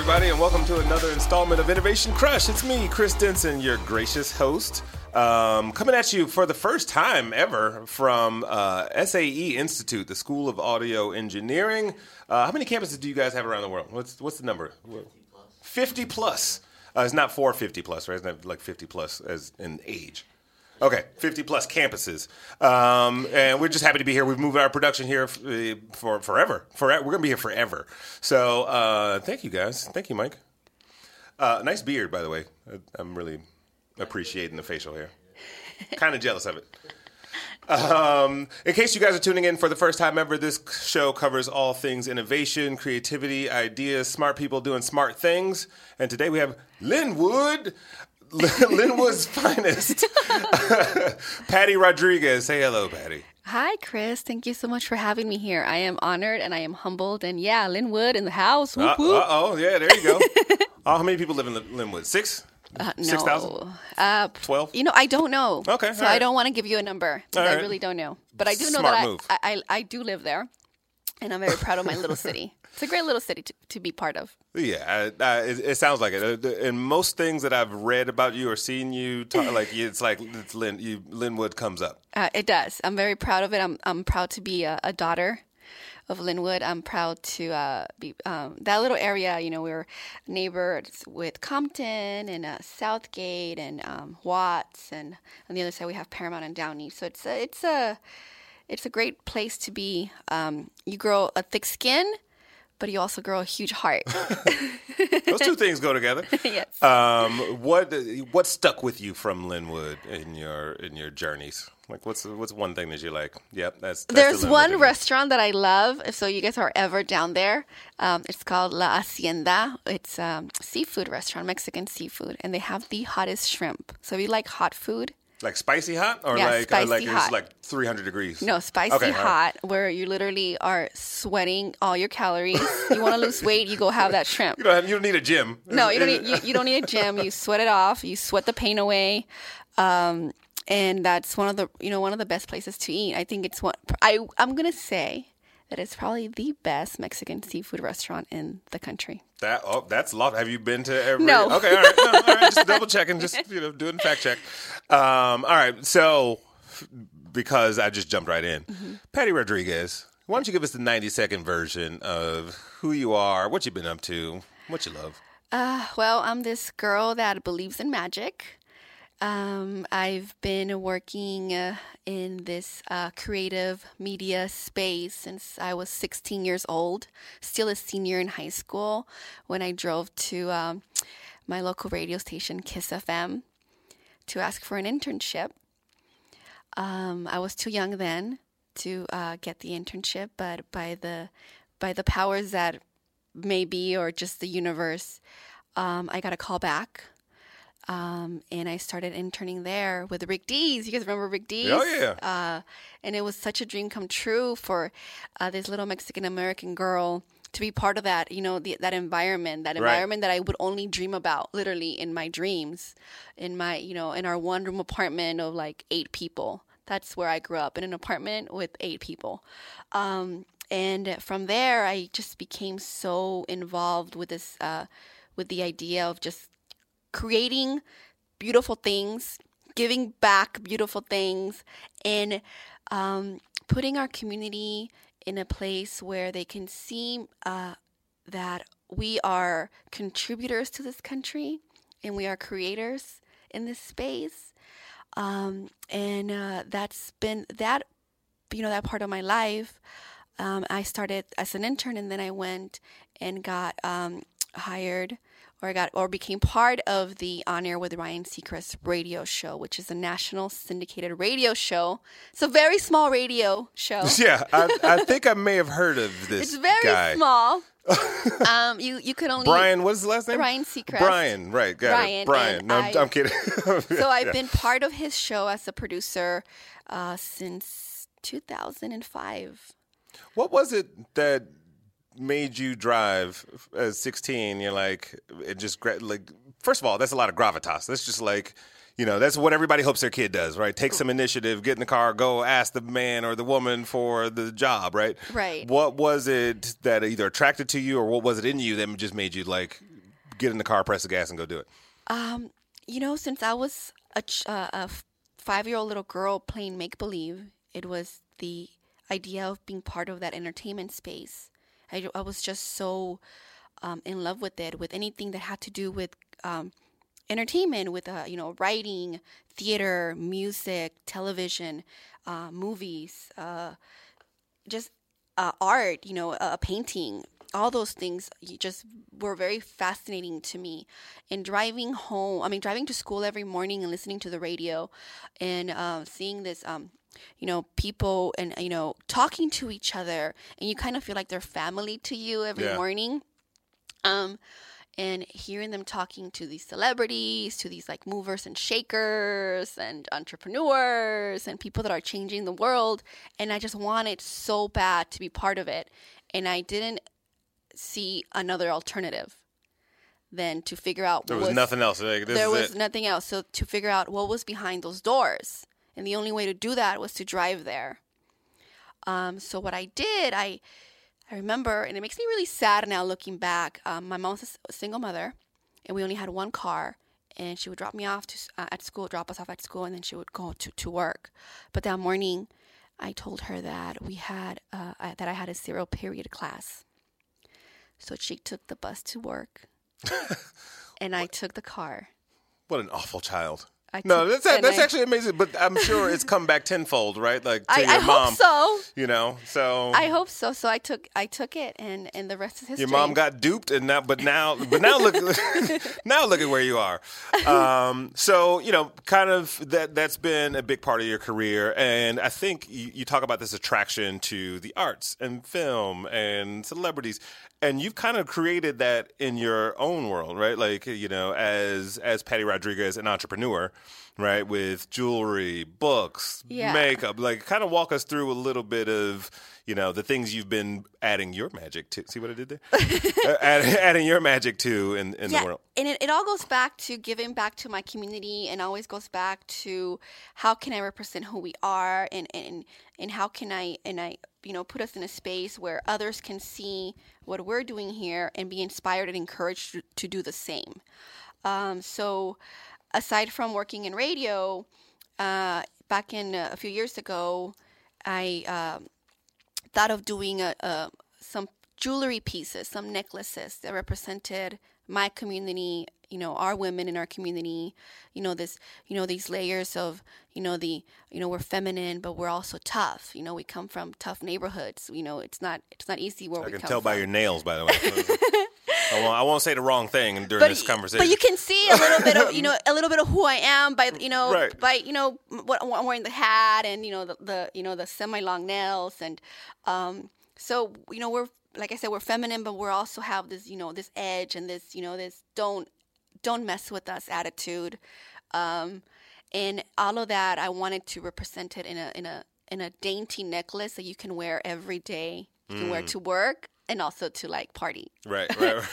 everybody, and welcome to another installment of Innovation Crush. It's me, Chris Denson, your gracious host, coming at you for the first time ever from SAE Institute, the School of Audio Engineering. How many campuses do you guys have around the world? What's the number? 50 plus. It's not 450 plus, right? It's not like 50 plus as in age. Okay, 50 plus campuses. And we're just happy to be here. We've moved our production here for forever. We're going to be here forever. So thank you, guys. Thank you, Mike. Nice beard, by the way. I'm really appreciating the facial hair. Kind of jealous of it. In case you guys are tuning in for the first time ever, this show covers all things innovation, creativity, ideas, smart people doing smart things. And today we have Linwood. Linwood's finest. Patty Rodriguez. Say hello, Patty. Hi, Chris. Thank you so much for having me here. I am honored and I am humbled. And yeah, Linwood in the house. Whoop, whoop. Uh-oh. Yeah, there you go. How many people live in Linwood? 6? No. 6,000? 12? I don't know. Okay. So I don't want to give you a number. All right. I really don't know. But I do know Smart that move. I do live there. And I'm very proud of my little city. It's a great little city to be part of. Yeah, it sounds like it. And most things that I've read about you or seen you talk, it's Linwood comes up. It does. I'm very proud of it. I'm proud to be a daughter of Linwood. I'm proud to be that little area. You know, we're neighbors with Compton and Southgate and Watts, and on the other side we have Paramount and Downey. So it's a great place to be. You grow a thick skin, but you also grow a huge heart. Those two things go together. Yes. What stuck with you from Linwood in your journeys? Like, what's one thing that you're like? Yep, that's There's one restaurant that I love. If so, you guys are ever down there, it's called La Hacienda. It's a seafood restaurant, Mexican seafood, and they have the hottest shrimp. So if you like hot food. Like spicy hot, or yeah, like spicy it's hot. like 300 degrees. No, spicy okay, hot, right. Where you literally are sweating all your calories. You want to lose weight, you go have that shrimp. You don't need a gym. No, you don't need a gym. You sweat it off. You sweat the pain away, and that's one of the best places to eat. I think it's I'm gonna say that it's probably the best Mexican seafood restaurant in the country. That's a lot. Have you been to every? No. Okay, all right. No, all right. Just double checking. Just doing fact check. All right. So, because I just jumped right in, Patty Rodriguez, why don't you give us the 90-second version of who you are, what you've been up to, what you love? Well, I'm this girl that believes in magic. I've been working in this creative media space since I was 16 years old, still a senior in high school, when I drove to my local radio station, Kiss FM, to ask for an internship. I was too young then to get the internship, but by the powers that may be, or just the universe, I got a call back. And I started interning there with Rick Dees. You guys remember Rick Dees? Oh, yeah. And it was such a dream come true for this little Mexican-American girl to be part of that, that environment, Right. Environment that I would only dream about, literally in my dreams, in my, in our one-room apartment of like 8 people. That's where I grew up, in an apartment with 8 people. And from there, I just became so involved with this, with the idea of just creating beautiful things, giving back beautiful things, and putting our community in a place where they can see that we are contributors to this country and we are creators in this space. And that's been that part of my life. I started as an intern, and then I went and got hired or became part of the On Air with Ryan Seacrest radio show, which is a national syndicated radio show. It's a very small radio show. Yeah, I think I may have heard of this. It's very guy. small. You could only Brian. What's his last name? Ryan Seacrest. Brian, right? Got Brian, it. Brian. No, I'm kidding. So I've been part of his show as a producer since 2005. What was it that made you drive at 16? You're like, it just like. First of all, that's a lot of gravitas. That's just like, that's what everybody hopes their kid does, right? Take some initiative, get in the car, go ask the man or the woman for the job, right? Right. What was it that either attracted to you, or what was it in you that just made you like get in the car, press the gas, and go do it? Since I was a 5-year-old little girl playing make-believe, it was the idea of being part of that entertainment space. I was just so in love with it, with anything that had to do with entertainment, with writing, theater, music, television, movies, just art, painting. All those things just were very fascinating to me. And driving to school every morning and listening to the radio and seeing this, people and, talking to each other, and you kind of feel like they're family to you every morning. And hearing them talking to these celebrities, to these like movers and shakers and entrepreneurs and people that are changing the world. And I just wanted so bad to be part of it. And I didn't see another alternative than to figure out there was nothing else. There was nothing else. So to figure out what was behind those doors. And the only way to do that was to drive there. So what I did, I remember, and it makes me really sad now looking back. My mom's a single mother, and we only had one car. And she would drop me off at school, drop us off at school, and then she would go to work. But that morning, I told her that that I had a 0 period class. So she took the bus to work, and I took the car. What an awful child. That's actually amazing, but I'm sure it's come back tenfold, right? Like to your mom. I hope so. So I hope so. So I took it, and the rest is history. Your mom got duped, and now look now look at where you are. So kind of that's been a big part of your career, and I think you talk about this attraction to the arts and film and celebrities. And you've kind of created that in your own world, right? Like, as Patty Rodriguez, an entrepreneur, right? With jewelry, books, makeup. Like, kind of walk us through a little bit of, the things you've been adding your magic to. See what I did there? Adding your magic to in the world. And it all goes back to giving back to my community, and always goes back to how can I represent who we are, and how can I put us in a space where others can see what we're doing here and be inspired and encouraged to do the same. So aside from working in radio, back in a few years ago, I thought of doing some jewelry pieces, some necklaces that represented my community, our women in our community, these layers of, we're feminine, but we're also tough. We come from tough neighborhoods. It's not easy where we come from. I can tell by your nails, by the way. I won't say the wrong thing during this conversation. But you can see a little bit of, a little bit of who I am by, by, what I'm wearing, the hat and, the semi-long nails. And so, we're, like I said, we're feminine, but we also have this, this edge and this, this don't mess with us attitude. And all of that, I wanted to represent it in a dainty necklace that you can wear every day. You can wear to work and also to like party. Right.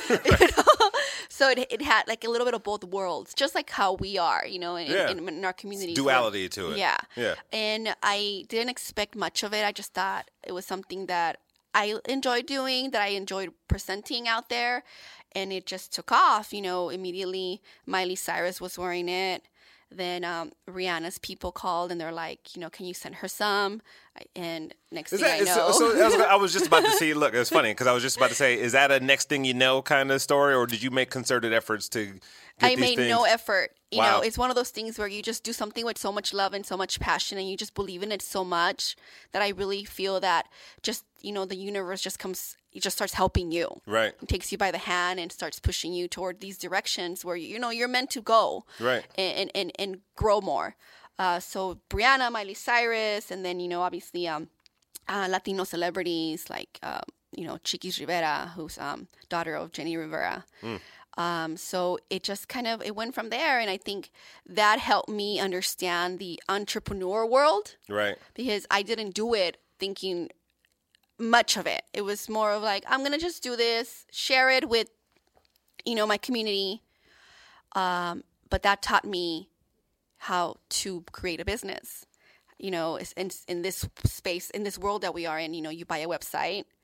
So it had like a little bit of both worlds, just like how we are, in our community. Duality to it. Yeah. And I didn't expect much of it. I just thought it was something that I enjoyed doing, that I enjoyed presenting out there, and it just took off. Immediately Miley Cyrus was wearing it. Then Rihanna's people called and they're like, can you send her some? And next thing I know. So I was just about to see, look, it's funny because I was just about to say, is that a next thing you know kind of story, or did you make concerted efforts to get I made things? No effort. Wow. It's one of those things where you just do something with so much love and so much passion, and you just believe in it so much that I really feel that just, the universe just comes, it just starts helping you. Right. It takes you by the hand and starts pushing you toward these directions where, you're meant to go. Right. And grow more. So Brianna, Miley Cyrus, and then, obviously Latino celebrities like, Chiquis Rivera, who's daughter of Jenny Rivera. So it just it went from there. And I think that helped me understand the entrepreneur world. Right. Because I didn't do it thinking much of it. It was more of like, I'm going to just do this, share it with, my community. But that taught me how to create a business. In this space, in this world that we are in, you buy a website.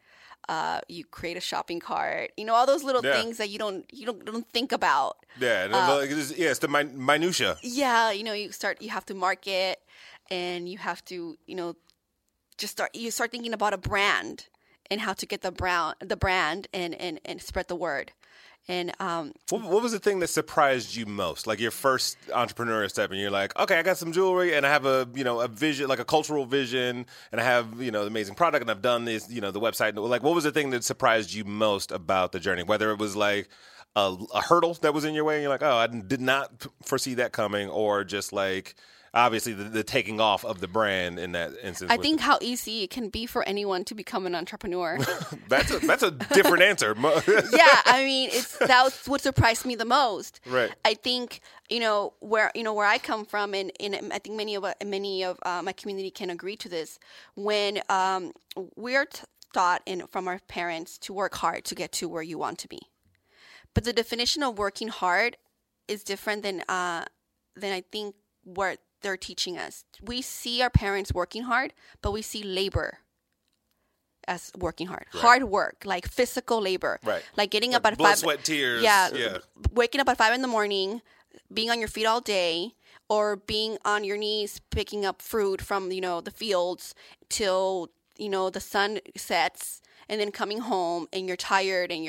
You create a shopping cart. All those little things that you don't think about. Yeah, it's the minutia. Yeah, you have to market, and you have to, you start thinking about a brand and how to get the brand and spread the word. And what was the thing that surprised you most? Like your first entrepreneurial step, and you're like, okay, I got some jewelry, and I have a vision, like a cultural vision, and I have the amazing product, and I've done this, the website. Like, what was the thing that surprised you most about the journey? Whether it was like a hurdle that was in your way, and you're like, oh, I did not foresee that coming, or just like, obviously, the taking off of the brand in that instance. I think how easy it can be for anyone to become an entrepreneur. That's a different answer. Yeah, I mean, that's what surprised me the most. Right. I think where I come from, and I think many of my community can agree to this. When we are taught from our parents to work hard to get to where you want to be, but the definition of working hard is different than I think what they're teaching us. We see our parents working hard, but we see labor as working hard. Right. Hard work, like physical labor. Right. Like getting up at blood, 5. Sweat, tears. Yeah. Waking up at 5 a.m, being on your feet all day, or being on your knees picking up fruit from, the fields till, the sun sets, and then coming home and you're tired and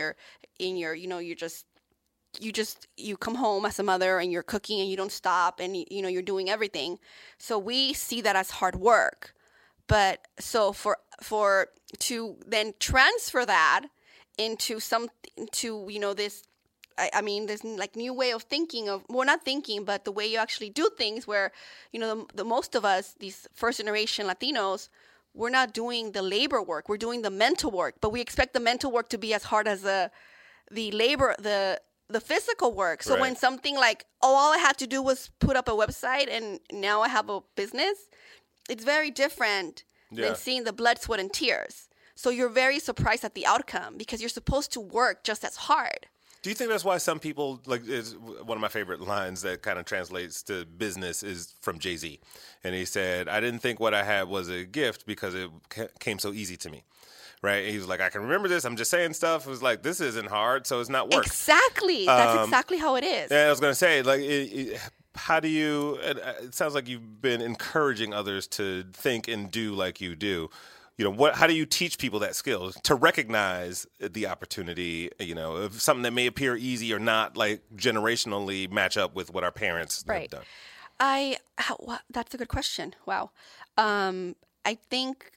you come home as a mother and you're cooking and you don't stop, and you're doing everything. So we see that as hard work. But so for to then transfer that into this, I mean, this like new way of thinking of, well, not thinking, but the way you actually do things, where the most of us, these first generation Latinos, we're not doing the labor work, we're doing the mental work, but we expect the mental work to be as hard as the labor, the physical work. So when something like, all I had to do was put up a website and now I have a business, it's very different than seeing the blood, sweat, and tears. So you're very surprised at the outcome because you're supposed to work just as hard. Do you think that's why some people, like, is one of my favorite lines that kind of translates to business is from Jay-Z. And he said, I didn't think what I had was a gift because it came so easy to me. Right? He was like, I can remember this. I'm just saying stuff. It was like, this isn't hard, so it's not work. Exactly. That's exactly how it is. Yeah, I was going to say, like, how do you, it sounds like you've been encouraging others to think and do like you do. How do you teach people that skill to recognize the opportunity, of something that may appear easy or not, like, generationally match up with what our parents have done? That's a good question. Wow. I think,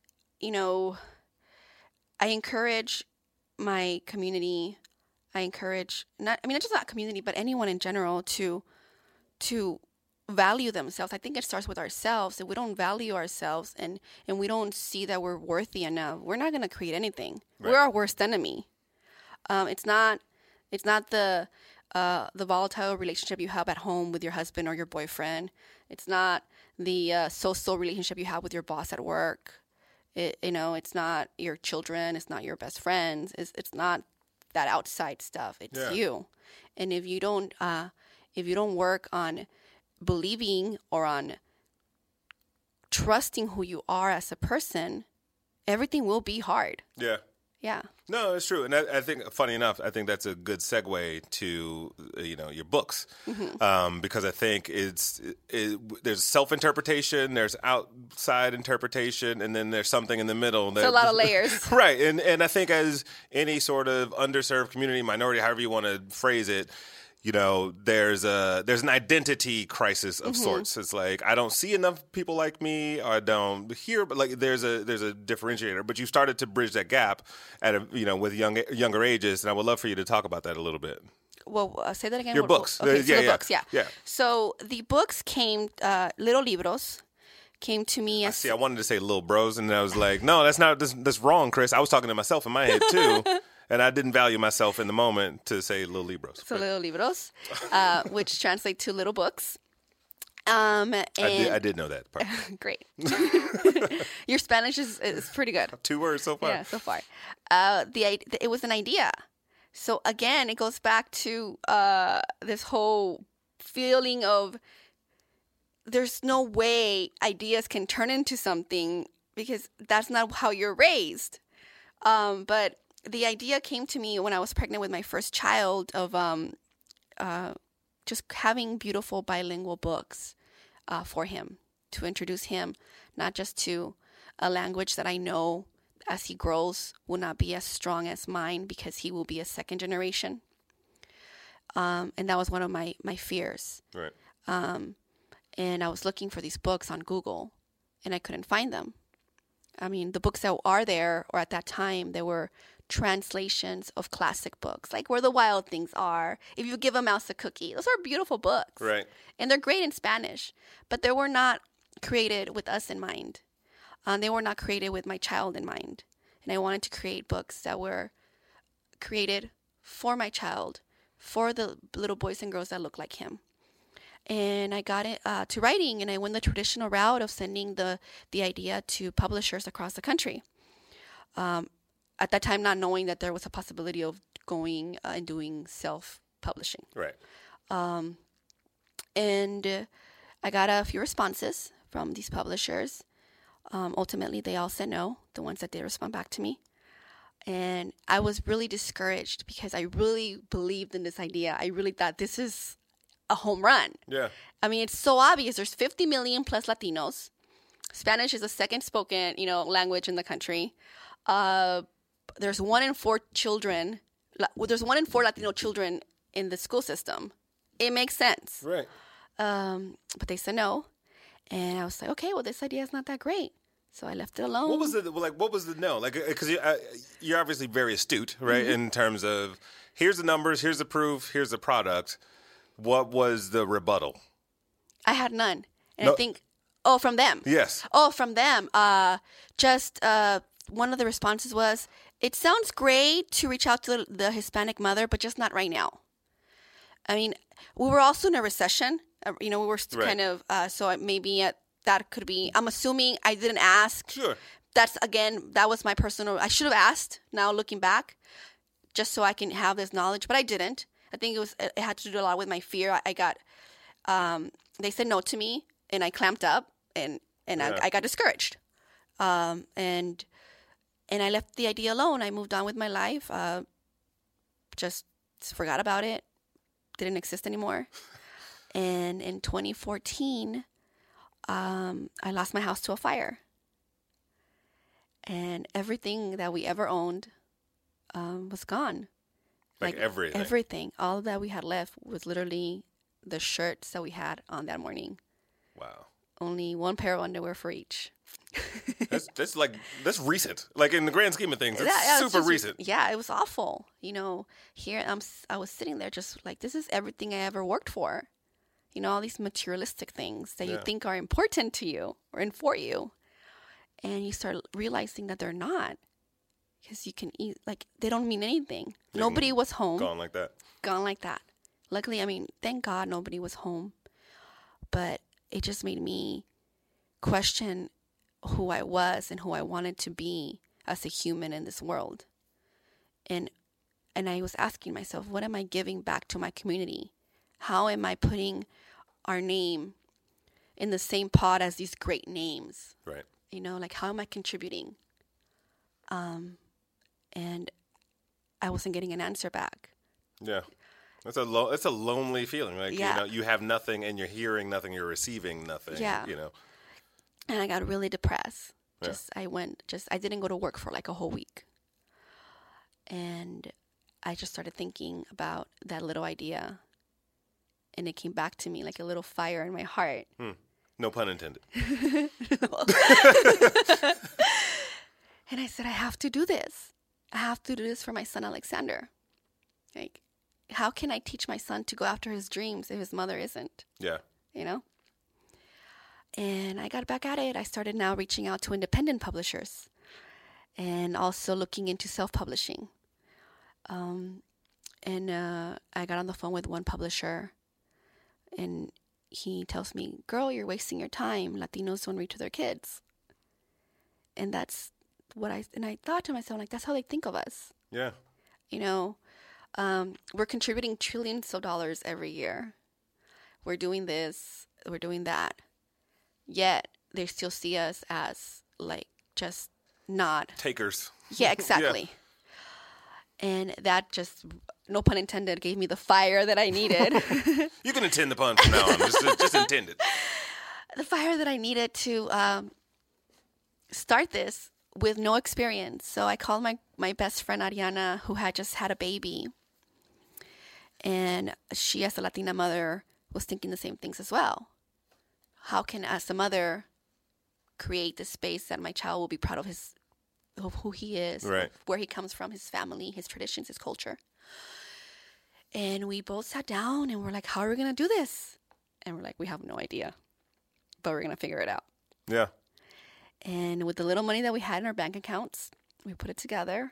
I encourage my community. I encourage not just that community, but anyone in general to value themselves. I think it starts with ourselves. If we don't value ourselves and we don't see that we're worthy enough, we're not going to create anything. Right. We're our worst enemy. It's not the volatile relationship you have at home with your husband or your boyfriend. It's not the social relationship you have with your boss at work. It's not your children. It's not your best friends. It's not that outside stuff. It's you. And if you don't work on believing or on trusting who you are as a person, everything will be hard. Yeah. Yeah. No, it's true. And I think, funny enough, I think that's a good segue to, your books. Mm-hmm. Because I think there's self-interpretation, there's outside interpretation, and then there's something in the middle. It's a lot of layers. Right. And I think as any sort of underserved community, minority, however you want to phrase it, there's an identity crisis of sorts. It's like, I don't see enough people like me, or I don't hear, but like there's a differentiator. But you started to bridge that gap with younger ages, and I would love for you to talk about that a little bit. Well, say that again. Your books. Okay, so the books, yeah. Yeah. So the books came, Little Libros came to me as... I wanted to say Little Bros, and I was like, no, that's wrong, Chris. I was talking to myself in my head too. And I didn't value myself in the moment to say Little Libros. So Little Libros, which translate to little books. I did know that part. Great. Your Spanish is pretty good. 2 words so far. Yeah, so far. It was an idea. So again, it goes back to this whole feeling of there's no way ideas can turn into something because that's not how you're raised. But the idea came to me when I was pregnant with my first child of just having beautiful bilingual books for him, to introduce him not just to a language that I know as he grows will not be as strong as mine because he will be a second generation. And that was one of my fears. Right. And I was looking for these books on Google, and I couldn't find them. I mean, the books that are there, or at that time, they were translations of classic books, like Where the Wild Things Are, If You Give a Mouse a Cookie. Those are beautiful books. Right. And they're great in Spanish, but they were not created with us in mind. They were not created with my child in mind. And I wanted to create books that were created for my child, for the little boys and girls that look like him. And I got it to writing, and I went the traditional route of sending the idea to publishers across the country. At that time, not knowing that there was a possibility of going and doing self-publishing. Right. And I got a few responses from these publishers. Ultimately, they all said no, the ones that did respond back to me. And I was really discouraged because I really believed in this idea. I really thought this is a home run. Yeah. I mean, it's so obvious. There's 50 million plus Latinos. Spanish is the second spoken, language in the country. There's 1 in 4 children. There's 1 in 4 Latino children in the school system. It makes sense. Right. But they said no. And I was like, okay, well, this idea is not that great. So I left it alone. What was the no? Because you're obviously very astute, right? Mm-hmm. In terms of, here's the numbers, here's the proof, here's the product. What was the rebuttal? I had none. And I think, from them. Yes. Oh, from them. One of the responses was, it sounds great to reach out to the Hispanic mother, but just not right now. I mean, we were also in a recession. We were kind of, so maybe that could be, I'm assuming I didn't ask. Sure. That was my personal, I should have asked now looking back, just so I can have this knowledge, but I didn't. I think it had to do a lot with my fear. I got, they said no to me, and I clamped up, and I got discouraged. And I left the idea alone. I moved on with my life, just forgot about it, didn't exist anymore. And in 2014, I lost my house to a fire. And everything that we ever owned was gone. Like everything? Everything. All that we had left was literally the shirts that we had on that morning. Wow. Only 1 pair of underwear for each. That's recent. Like in the grand scheme of things, it's super recent. Yeah, it was awful. Here I was sitting there just like, this is everything I ever worked for. All these materialistic things that you think are important to you or in for you. And you start realizing that they're not. Because you can eat, they don't mean anything. Nobody was home. Gone like that. Luckily, thank God nobody was home. But it just made me question who I was and who I wanted to be as a human in this world. And I was asking myself, what am I giving back to my community? How am I putting our name in the same pot as these great names? Right. How am I contributing? And I wasn't getting an answer back. Yeah. It's a lonely feeling. You have nothing and you're hearing nothing, you're receiving nothing. Yeah. And I got really depressed. Yeah. I didn't go to work for a whole week. And I just started thinking about that little idea. And it came back to me like a little fire in my heart. No pun intended. And I said, I have to do this. I have to do this for my son, Alexander. How can I teach my son to go after his dreams if his mother isn't? Yeah. And I got back at it. I started now reaching out to independent publishers and also looking into self-publishing. And I got on the phone with one publisher, and he tells me, girl, you're wasting your time. Latinos don't read to their kids. And that's what I thought to myself, that's how they think of us. Yeah. We're contributing trillions of dollars every year. We're doing this, we're doing that. Yet they still see us as just not takers. Yeah, exactly. And that just, no pun intended, gave me the fire that I needed. You can intend the pun from now on. Just intend it. The fire that I needed to start this with no experience. So I called my best friend, Ariana, who had just had a baby. And she, as a Latina mother, was thinking the same things as well. How can, as a mother, create this space that my child will be proud of who he is, right, where he comes from, his family, his traditions, his culture. And we both sat down and we're like, how are we going to do this? And we're like, we have no idea, but we're going to figure it out. Yeah. And with the little money that we had in our bank accounts, we put it together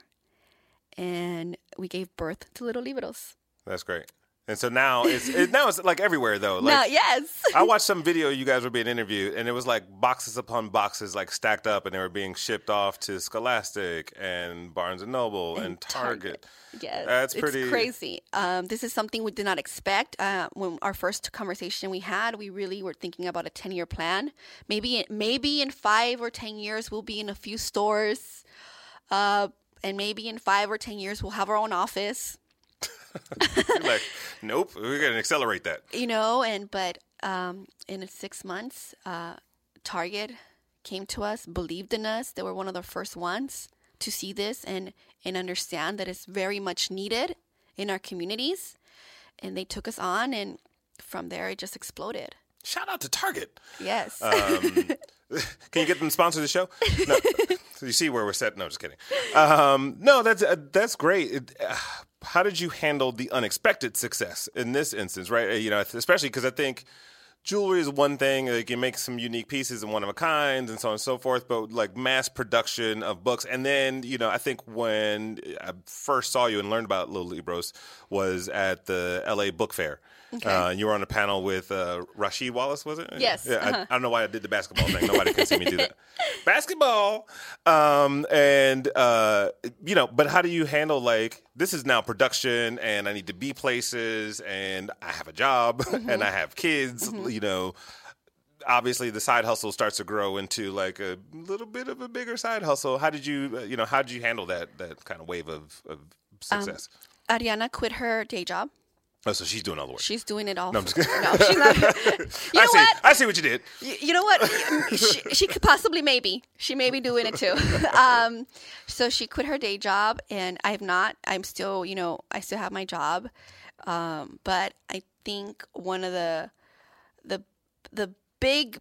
and we gave birth to Little Libros. That's great. And so now it's like everywhere though. Like, now, yes. I watched some video you guys were being interviewed, and it was like boxes upon boxes like stacked up, and they were being shipped off to Scholastic and Barnes and Noble and Target. Yes, that's pretty it's crazy. This is something we did not expect. When our first conversation we had, we really were thinking about a 10-year plan. Maybe in 5 or 10 years we'll be in a few stores, and maybe in 5 or 10 years we'll have our own office. Like, nope, we're going to accelerate that. But in 6 months, Target came to us, believed in us. They were one of the first ones to see this and understand that it's very much needed in our communities. And they took us on, and from there, it just exploded. Shout out to Target. Yes. Can you get them to sponsor the show? No. So you see where we're set? No, just kidding. No, that's great. How did you handle the unexpected success in this instance, right? Especially because I think jewelry is one thing. Like, you make some unique pieces and one of a kind and so on and so forth. But like mass production of books. And then, I think when I first saw you and learned about Little Libros was at the LA Book Fair. Okay. You were on a panel with Rasheed Wallace, was it? Yes. Yeah, I don't know why I did the basketball thing. Nobody can see me do that. Basketball. But how do you handle, like, this is now production and I need to be places and I have a job and I have kids, obviously the side hustle starts to grow into like a little bit of a bigger side hustle. How did you handle that kind of wave of success? Ariana quit her day job. Oh, so she's doing all the work. She's doing it all. No, I'm just kidding. No, she's not. I see what you did. You know what? She could possibly, she may be doing it too. So she quit her day job, and I have not. I'm still, I still have my job. But I think one of the big,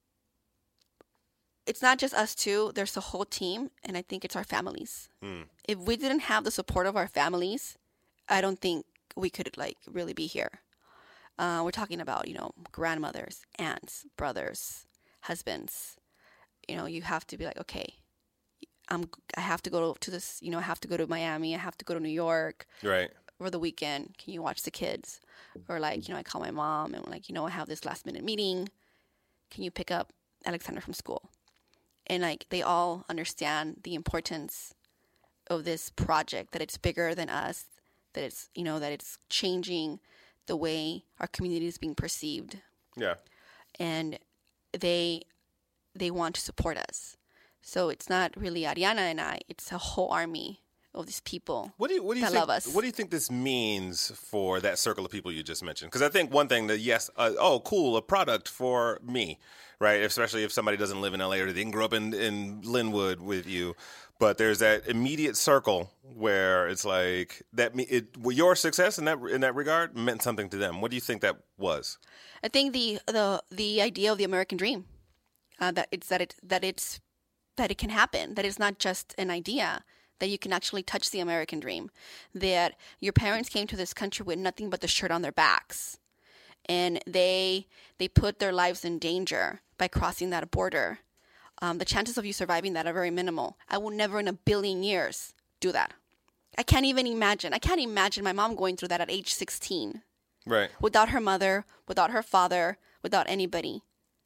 it's not just us two. There's a whole team, and I think it's our families. If we didn't have the support of our families, I don't think we could really be here. We're talking about, grandmothers, aunts, brothers, husbands. You have to be like, okay, I have to go to this, I have to go to Miami. I have to go to New York. Right. For the weekend. Can you watch the kids? Or I call my mom and I have this last minute meeting. Can you pick up Alexander from school? And they all understand the importance of this project, that it's bigger than us, that it's, that it's changing the way our community is being perceived. Yeah. And they want to support us. So it's not really Ariana and I, it's a whole army of these people that love us. What do you think this means for that circle of people you just mentioned? Because I think one thing that, yes, cool, a product for me, right? Especially if somebody doesn't live in LA or they didn't grow up in Linwood with you. But there's that immediate circle where it's like your success in that regard meant something to them. What do you think that was? I think the idea of the American dream, that it can happen. That it's not just an idea. That you can actually touch the American dream. That your parents came to this country with nothing but the shirt on their backs, and they put their lives in danger by crossing that border. The chances of you surviving that are very minimal. I will never in a billion years do that. I can't even imagine. I can't imagine my mom going through that at age 16. Right. Without her mother, without her father, without anybody.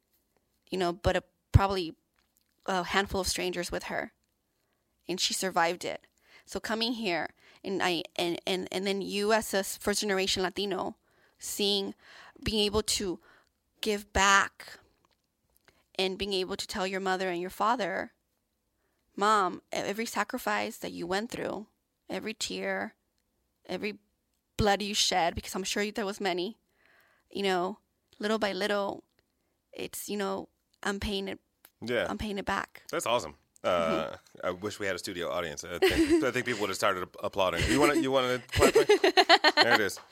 But probably a handful of strangers with her. And she survived it. So coming here, and then you as a first generation Latino, being able to give back, and being able to tell your mother and your father, Mom, every sacrifice that you went through, every tear, every blood you shed, because I'm sure there was many, little by little, it's, I'm paying it. Yeah. I'm paying it back. That's awesome. I wish we had a studio audience. I think people would have started applauding. You want to clap? There it is.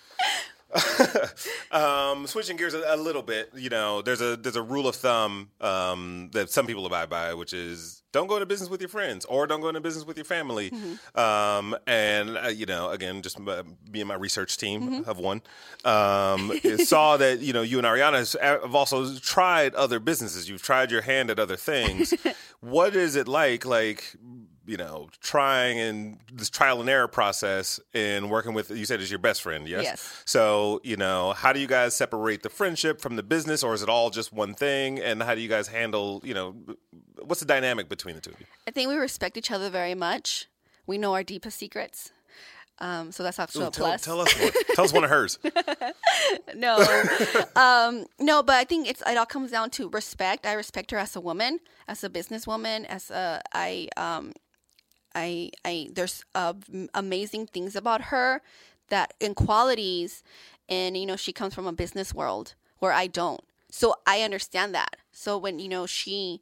Switching gears a little bit, there's a rule of thumb that some people abide by, which is don't go into business with your friends or don't go into business with your family. And again, just me and my research team of one saw that you and Ariana have also tried other businesses. You've tried your hand at other things. What is it like? Trying in this trial and error process and working with, you said is your best friend, yes? Yes. So, how do you guys separate the friendship from the business, or is it all just one thing? And how do you guys handle, what's the dynamic between the two of you? I think we respect each other very much. We know our deepest secrets. So that's also a plus. Tell us one. Tell us one of hers. No. No, but I think it all comes down to respect. I respect her as a woman, as a businesswoman, there's amazing things about her in qualities, and she comes from a business world where I don't, so I understand that. So when she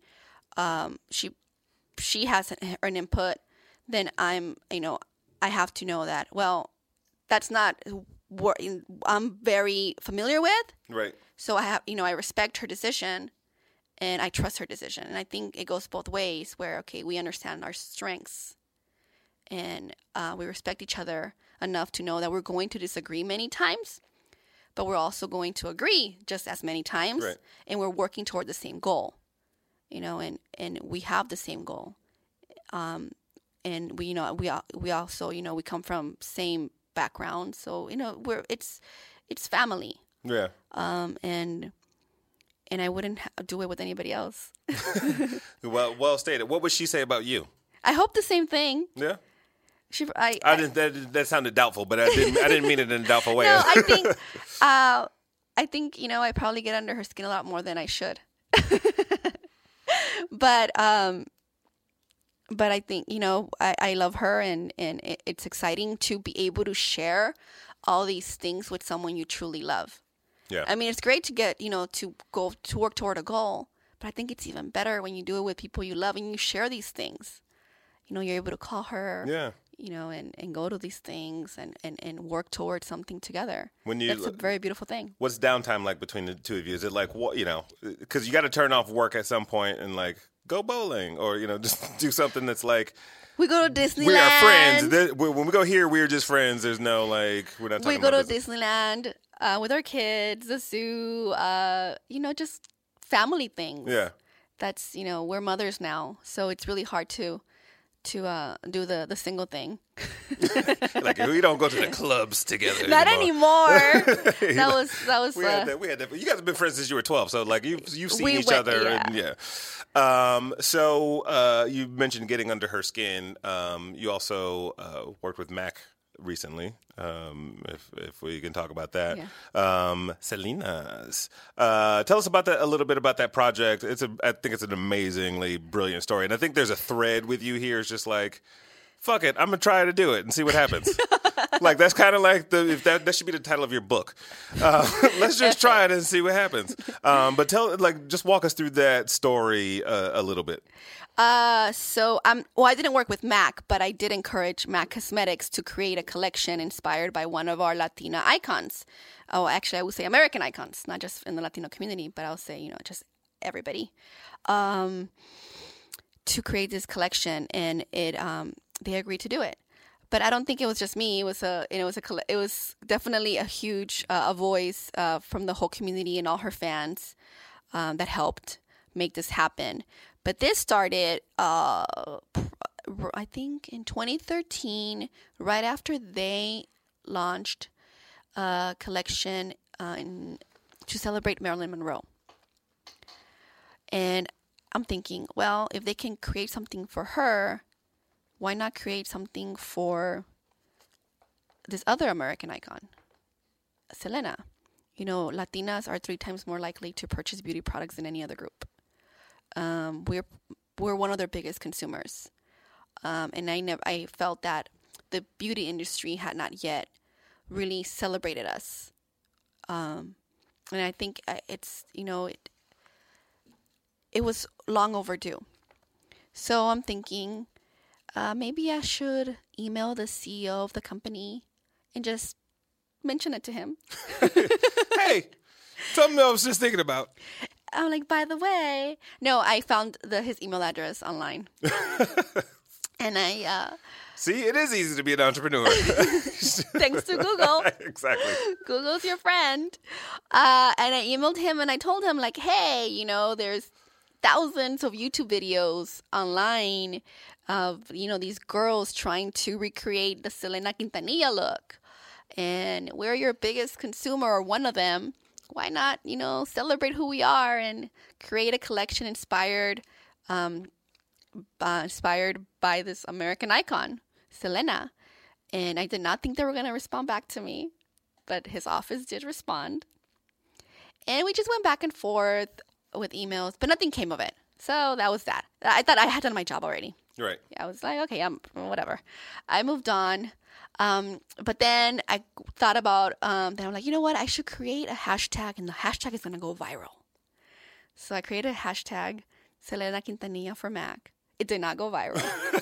has an input, then I have to know that, well, that's not what I'm very familiar with, right? So I respect her decision. And I trust her decision. And I think it goes both ways where, okay, we understand our strengths and we respect each other enough to know that we're going to disagree many times, but we're also going to agree just as many times. Right. And we're working toward the same goal, and we have the same goal. And we also, we come from same background. So, it's family. Yeah. And I wouldn't do it with anybody else. Well stated. What would she say about you? I hope the same thing. Yeah. I didn't. That sounded doubtful, but I didn't mean it in a doubtful way. No, I think I probably get under her skin a lot more than I should. But I think I love her, and it's exciting to be able to share all these things with someone you truly love. Yeah. I mean, it's great to get, to go to work toward a goal, but I think it's even better when you do it with people you love and you share these things. You're able to call her, yeah, and go to these things and work towards something together. That's a very beautiful thing. What's downtime like between the two of you? Is it like, what, because you got to turn off work at some point and go bowling or, just do something that's like, we go to Disneyland. We are friends. When we go here, we're just friends. There's no we're not talking. We go about to Disneyland with our kids, the zoo. Just family things. Yeah. That's we're mothers now, so it's really hard to do the single thing. We don't go to the clubs together. Not anymore. That was. We had that. You guys have been friends since you were 12, so you've seen each other. Yeah. And, yeah. So you mentioned getting under her skin. You also worked with Mac recently. If we can talk about that. Yeah. Selena's. Tell us about that, a little bit about that project. I think it's an amazingly brilliant story. And I think there's a thread with you here. It's just fuck it, I'm going to try to do it and see what happens. That's kind of that should be the title of your book. Let's just try it and see what happens. But just walk us through that story a little bit. So I didn't work with MAC, but I did encourage MAC Cosmetics to create a collection inspired by one of our Latina icons. Oh, actually, I would say American icons, not just in the Latino community, but I'll say, just everybody, to create this collection, and they agreed to do it. But I don't think it was just me. It was definitely a huge voice from the whole community and all her fans that helped make this happen. But this started, I think, in 2013, right after they launched a collection to celebrate Marilyn Monroe. And I'm thinking, well, if they can create something for her, why not create something for this other American icon, Selena? Latinas are 3 times more likely to purchase beauty products than any other group. We're one of their biggest consumers, and I felt that the beauty industry had not yet really celebrated us. And I think it's, it was long overdue. So I'm thinking, maybe I should email the CEO of the company and just mention it to him. Hey, something I was just thinking about. I'm like, by the way, no, I found his email address online. And I... See, it is easy to be an entrepreneur. Thanks to Google. Exactly. Google's your friend. And I emailed him and I told him, like, hey, there's thousands of YouTube videos online of, these girls trying to recreate the Selena Quintanilla look. And we're your biggest consumer, or one of them. Why not, celebrate who we are and create a collection inspired by this American icon, Selena. And I did not think they were going to respond back to me, but his office did respond. And we just went back and forth with emails, but nothing came of it. So that was that. I thought I had done my job already. Right. I was like, okay, whatever. I moved on. But then I thought about, then I'm like, you know what? I should create a hashtag, and the hashtag is going to go viral. So I created a hashtag, Selena Quintanilla for Mac. It did not go viral.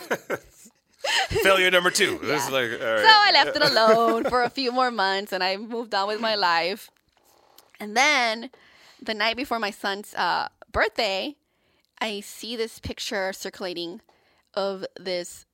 Failure number 2. Yeah. This is like, all right. So I left it alone for a few more months, and I moved on with my life. And then the night before my son's birthday, I see this picture circulating of this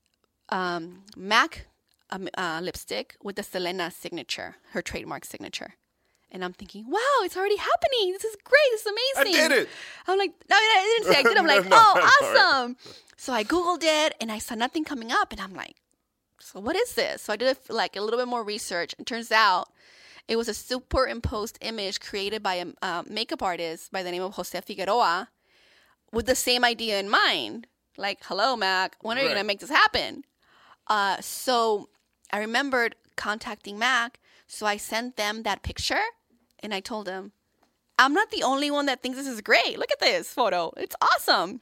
MAC lipstick with the Selena signature, her trademark signature. And I'm thinking, wow, it's already happening. This is great. This is amazing. I did it. I'm like, no, I didn't say I did. I'm like, awesome. So I Googled it and I saw nothing coming up. And I'm like, so what is this? So I did like a little bit more research. And turns out it was a superimposed image created by a makeup artist by the name of Jose Figueroa with the same idea in mind. Like, hello, Mac, when are you going to make this happen? So I remembered contacting Mac. So I sent them that picture and I told them, I'm not the only one that thinks this is great. Look at this photo. It's awesome.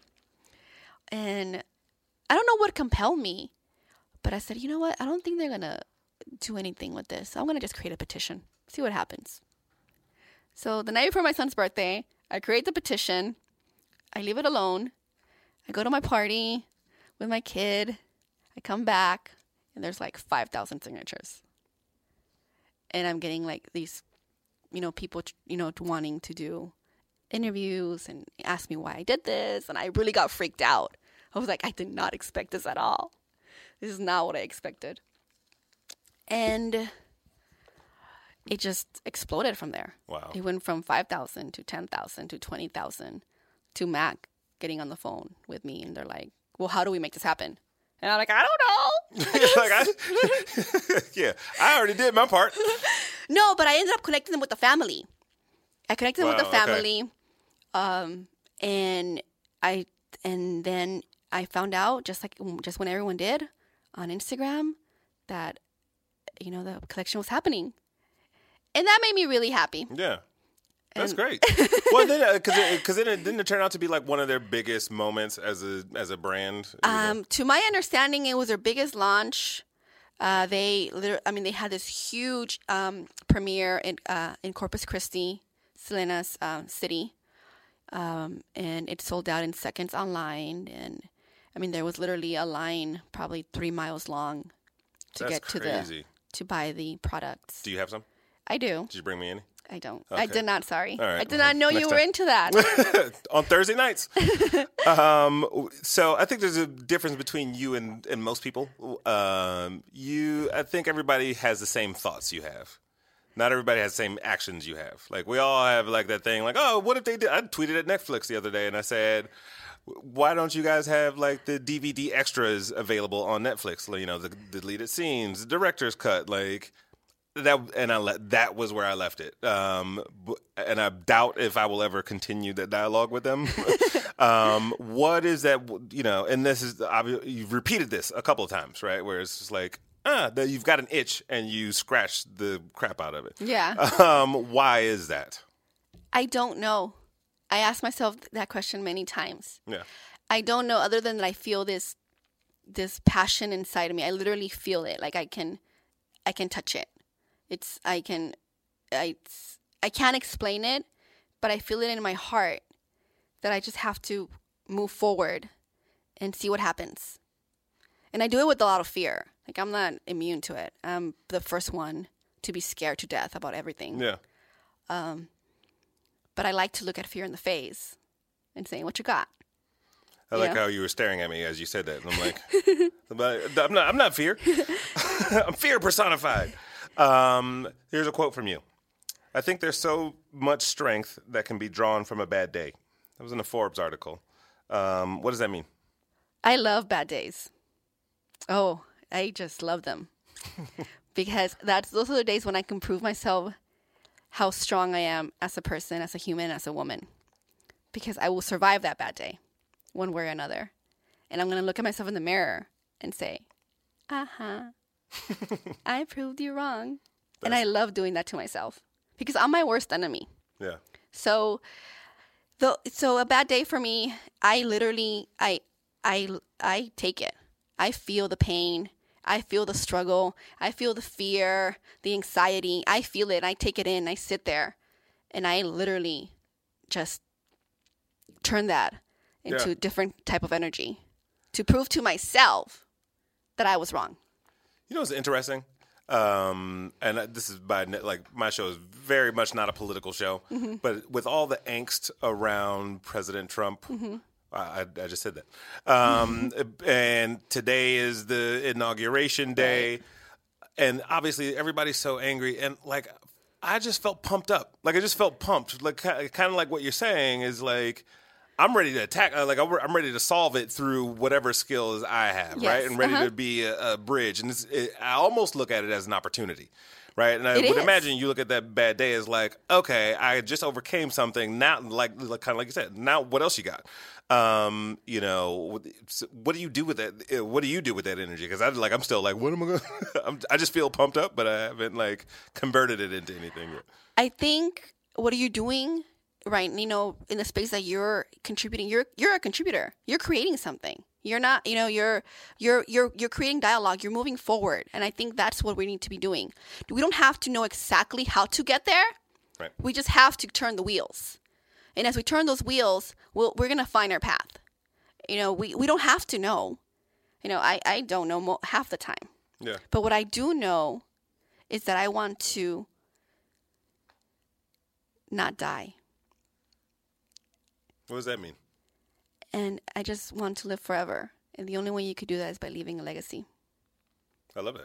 And I don't know what compelled me, but I said, you know what? I don't think they're going to do anything with this. So I'm going to just create a petition, see what happens. So the night before my son's birthday, I create the petition. I leave it alone. I go to my party with my kid. I come back and there's like 5,000 signatures. And I'm getting like these, people, wanting to do interviews and ask me why I did this. And I really got freaked out. I was like, I did not expect this at all. This is not what I expected. And it just exploded from there. Wow. It went from 5,000 to 10,000 to 20,000 to Mac getting on the phone with me. And they're like, well, how do we make this happen? And I'm like, I don't know. Yeah, I already did my part. No, but I ended up connecting them with the family. I connected them with the family. Okay. And then I found out, just when everyone did on Instagram, that, the collection was happening. And that made me really happy. Yeah. That's great. Well, then, because didn't it turn out to be like one of their biggest moments as a brand? To my understanding, it was their biggest launch. They had this huge premiere in Corpus Christi, Selena's city, and it sold out in seconds online. And there was literally a line, probably 3 miles long, to get to buy the products. Do you have some? I do. Did you bring me any? I don't. Okay. I did not, sorry. All right. I did not know you were into that. On Thursday nights. So I think there's a difference between you and most people. I think everybody has the same thoughts you have. Not everybody has the same actions you have. Like, we all have like that thing like, oh, what if they did? I tweeted at Netflix the other day and I said, why don't you guys have like the DVD extras available on Netflix? The deleted scenes, the director's cut, like... That was where I left it, and I doubt if I will ever continue that dialogue with them. What is that? And this is you've repeated this a couple of times, right? Where it's just like, that you've got an itch and you scratch the crap out of it. Yeah. Why is that? I don't know. I asked myself that question many times. Yeah. I don't know, other than that I feel this this passion inside of me. I literally feel it. Like I can touch it. I can't explain it, but I feel it in my heart that I just have to move forward and see what happens. And I do it with a lot of fear. Like, I'm not immune to it. I'm the first one to be scared to death about everything. Yeah. But I like to look at fear in the face and say, what you got? I like how you were staring at me as you said that. And I'm like, I'm not fear. I'm fear personified. Here's a quote from you. I think there's so much strength that can be drawn from a bad day. That was in a Forbes article. What does that mean? I love bad days. Oh, I just love them. Because those are the days when I can prove myself how strong I am as a person, as a human, as a woman. Because I will survive that bad day, one way or another. And I'm going to look at myself in the mirror and say, I proved you wrong. And I love doing that to myself. Because I'm my worst enemy. Yeah. So a bad day for me, I literally, I take it. I feel the pain. I feel the struggle. I feel the fear, the anxiety. I feel it. I take it in. I sit there. And I literally just turn that into a different type of energy to prove to myself that I was wrong. You know what's interesting? And this is my show is very much not a political show, but with all the angst around President Trump, I just said that. And today is the inauguration day, right. And obviously everybody's so angry, and like I just felt pumped up. Like I just felt pumped. Like kind of like what you're saying is like. I'm ready to attack. I'm ready to solve it through whatever skills I have, yes. Right? And ready to be a bridge. And I almost look at it as an opportunity, right? And I would imagine you look at that bad day as like, okay, I just overcame something. Now, like kind of like you said, now what else you got? You know, what do you do with that? What do you do with that energy? Because I'm still like, what am I going to? I just feel pumped up, but I haven't like converted it into anything yet. I think, what are you doing? Right, you know, in the space that you're contributing, you're a contributor. You're creating something. You're not, you know, you're creating dialogue. You're moving forward, and I think that's what we need to be doing. We don't have to know exactly how to get there. Right. We just have to turn the wheels, and as we turn those wheels, we're gonna find our path. You know, we don't have to know. You know, I don't know half the time. Yeah. But what I do know is that I want to not die. What does that mean? And I just want to live forever. And the only way you could do that is by leaving a legacy. I love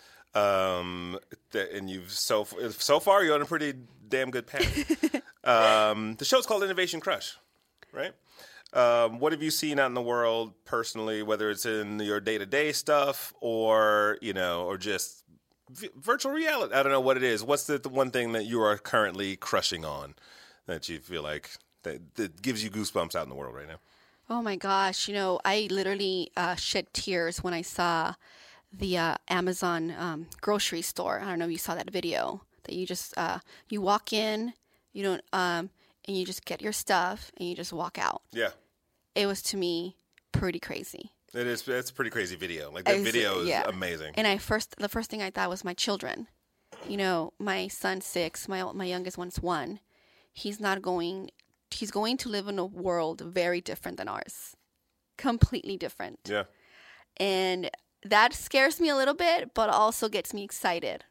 it. And you've so far you're on a pretty damn good path. The show's called Innovation Crush, right? What have you seen out in the world personally, whether it's in your day-to-day stuff or, you know, or just virtual reality? I don't know what it is. What's the one thing that you are currently crushing on that you feel like that gives you goosebumps out in the world right now? Oh my gosh. You know, I literally shed tears when I saw the Amazon grocery store. I don't know if you saw that video that you just, you walk in, you don't, and you just get your stuff and you just walk out. Yeah. It was, to me, pretty crazy. It is. It's a pretty crazy video. Like that video is amazing. And the first thing I thought was my children. You know, my son's 6, my youngest one's 1. He's going to live in a world very different than ours. Completely different. Yeah. And that scares me a little bit, but also gets me excited.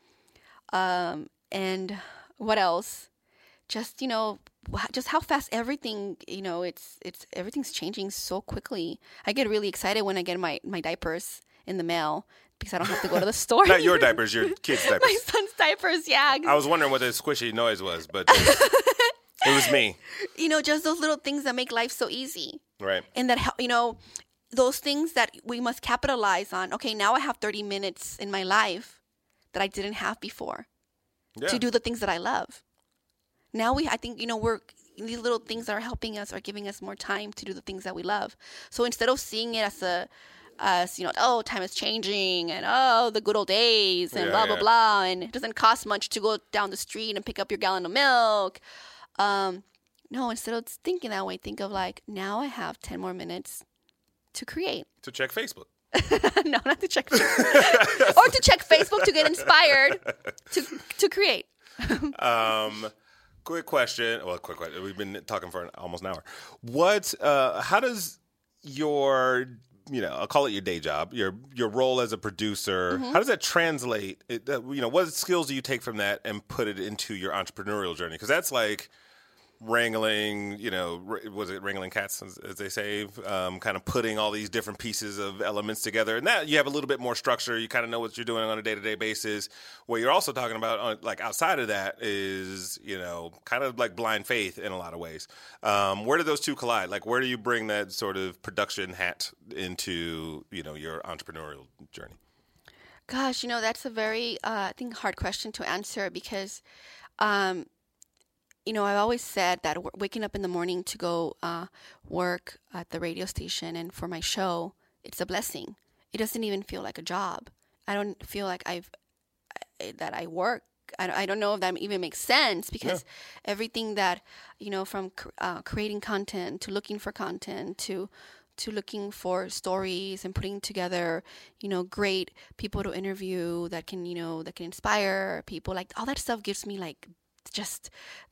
And what else? Just, you know, just how fast everything, you know, everything's changing so quickly. I get really excited when I get my diapers in the mail because I don't have to go to the store. Not your diapers, your kids' diapers. My son's diapers, yeah. I was wondering what the squishy noise was, but it was me. You know, just those little things that make life so easy. Right. And that, you know, those things that we must capitalize on. Okay, now I have 30 minutes in my life that I didn't have before to do the things that I love. Now I think, you know, these little things that are helping us are giving us more time to do the things that we love. So instead of seeing it as you know, oh, time is changing and oh, the good old days and blah, blah, blah. And it doesn't cost much to go down the street and pick up your gallon of milk. No, instead of thinking that way, think of like, now I have 10 more minutes to create. To check Facebook. No, not to check Facebook. Or to check Facebook to get inspired to create. Quick question. Well, quick question. We've been talking for almost an hour. How does your, I'll call it your day job, your role as a producer, how does that translate? What skills do you take from that and put it into your entrepreneurial journey? Because that's like wrangling, was it wrangling cats, as they say, kind of putting all these different pieces of elements together. And that you have a little bit more structure. You kind of know what you're doing on a day-to-day basis. What you're also talking about, like outside of that, is, kind of like blind faith in a lot of ways. Where do those two collide? Like, where do you bring that sort of production hat into, your entrepreneurial journey? Gosh, that's a very, I think, hard question to answer because, I've always said that waking up in the morning to go work at the radio station and for my show, it's a blessing. It doesn't even feel like a job. I don't feel like I work. I don't know if that even makes sense because everything that, from creating content to looking for content to looking for stories and putting together, great people to interview that can inspire people, like all that stuff gives me like just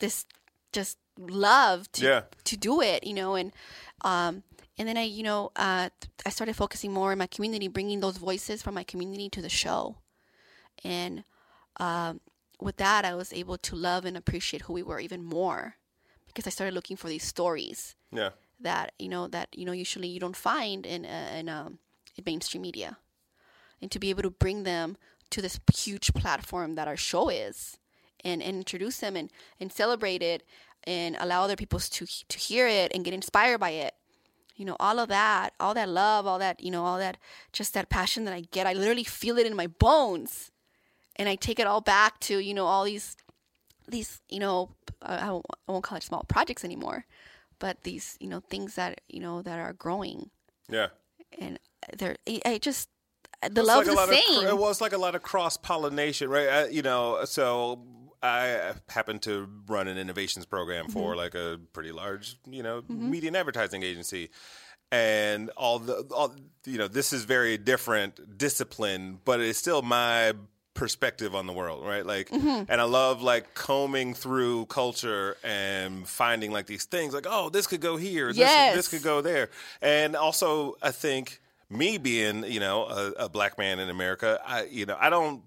love to do it, and then I started focusing more on my community, bringing those voices from my community to the show, and with that I was able to love and appreciate who we were even more because I started looking for these stories that usually you don't find in mainstream media, and to be able to bring them to this huge platform that our show is. And introduce them and celebrate it and allow other people to hear it and get inspired by it. All that love, all that, just that passion that I get, I literally feel it in my bones. And I take it all back to, all these, I won't call it small projects anymore, but these, things that, that are growing. Yeah. And the love is the same. It was like a lot of cross-pollination, right? So I happen to run an innovations program for like a pretty large, media and advertising agency. And this is very different discipline, but it's still my perspective on the world, right? Like, and I love like combing through culture and finding like these things like, oh, this could go here. This could go there. And also I think me being, a black man in America, I don't,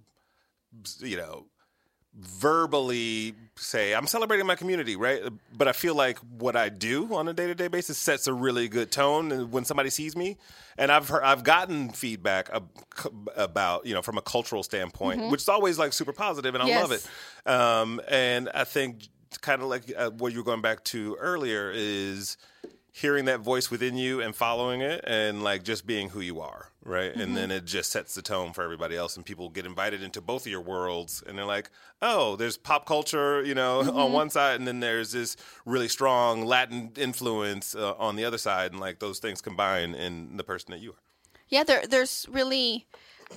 verbally say I'm celebrating my community, right? But I feel like what I do on a day-to-day basis sets a really good tone when somebody sees me. And I've gotten feedback about, from a cultural standpoint, which is always like super positive, and I love it. And I think kind of like what you were going back to earlier is hearing that voice within you and following it and like just being who you are, right? And then it just sets the tone for everybody else, and people get invited into both of your worlds, and they're like, oh, there's pop culture, on one side, and then there's this really strong Latin influence on the other side, and like those things combine in the person that you are. Yeah, there's really,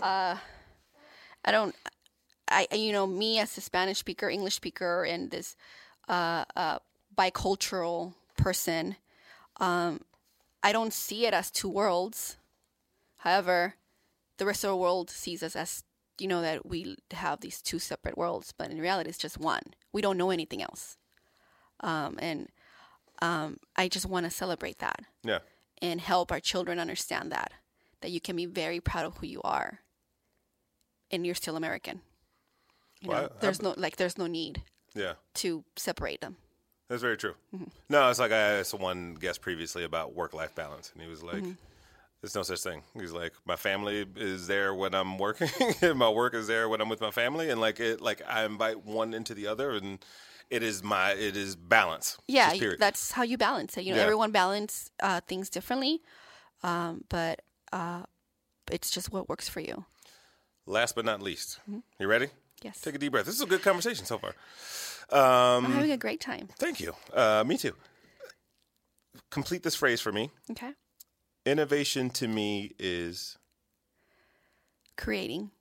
me as a Spanish speaker, English speaker, and this bicultural person, I don't see it as two worlds. However, the rest of the world sees us as, that we have these two separate worlds, but in reality, it's just one. We don't know anything else. And I just want to celebrate that. Yeah. And help our children understand that you can be very proud of who you are, and you're still American. There's no need to separate them. That's very true. No, it's like I asked one guest previously about work-life balance, and he was like, there's no such thing. He's like, my family is there when I'm working, and my work is there when I'm with my family, and I invite one into the other, and it is balance. Yeah, that's how you balance it. Everyone balance things differently, but it's just what works for you. Last but not least, you ready? Yes. Take a deep breath. This is a good conversation so far. I'm having a great time. Thank you. Me too. Complete this phrase for me. Okay. Innovation to me is creating.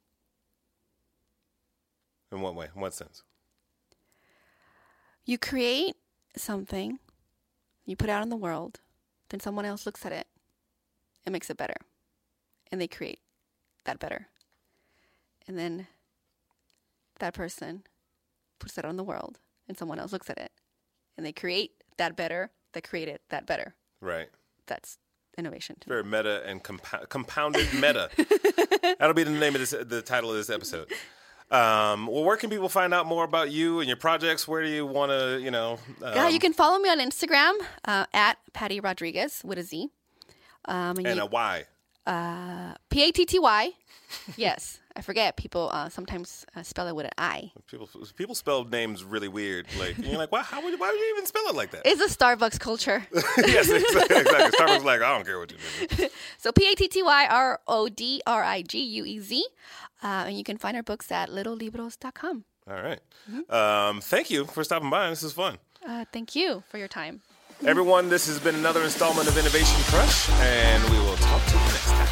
In what way? In what sense? You create something, you put it out in the world, then someone else looks at it and makes it better. and they create that better. And then that person puts that on the world, and someone else looks at it, and they create that better, that created that better. Right. That's innovation. Very meta and compounded meta. That'll be the name of the title of this episode. Well, where can people find out more about you and your projects? Where do you want to, you can follow me on Instagram at Patty Rodriguez with a Z. And a Y. Patty. Yes. I forget. People sometimes spell it with an I. People spell names really weird. Like, you're like, why would you even spell it like that? It's a Starbucks culture. Yes, exactly. Starbucks is like, I don't care what you do. So PattyRodriguez. And you can find our books at littlelibros.com. All right. Thank you for stopping by. This is fun. Thank you for your time. Everyone, this has been another installment of Innovation Crush, and we will talk to you next time.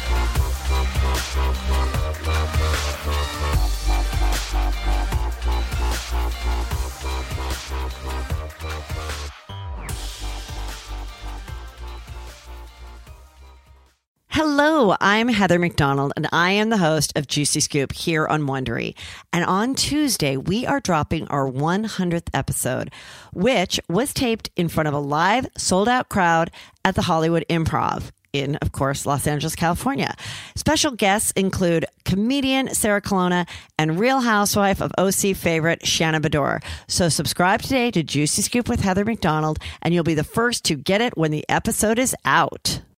Hello, I'm Heather McDonald, and I am the host of Juicy Scoop here on Wondery. And on Tuesday, we are dropping our 100th episode, which was taped in front of a live, sold-out crowd at the Hollywood Improv in, of course, Los Angeles, California. Special guests include comedian Sarah Colonna and Real Housewife of OC favorite Shanna Bedore. So subscribe today to Juicy Scoop with Heather McDonald, and you'll be the first to get it when the episode is out.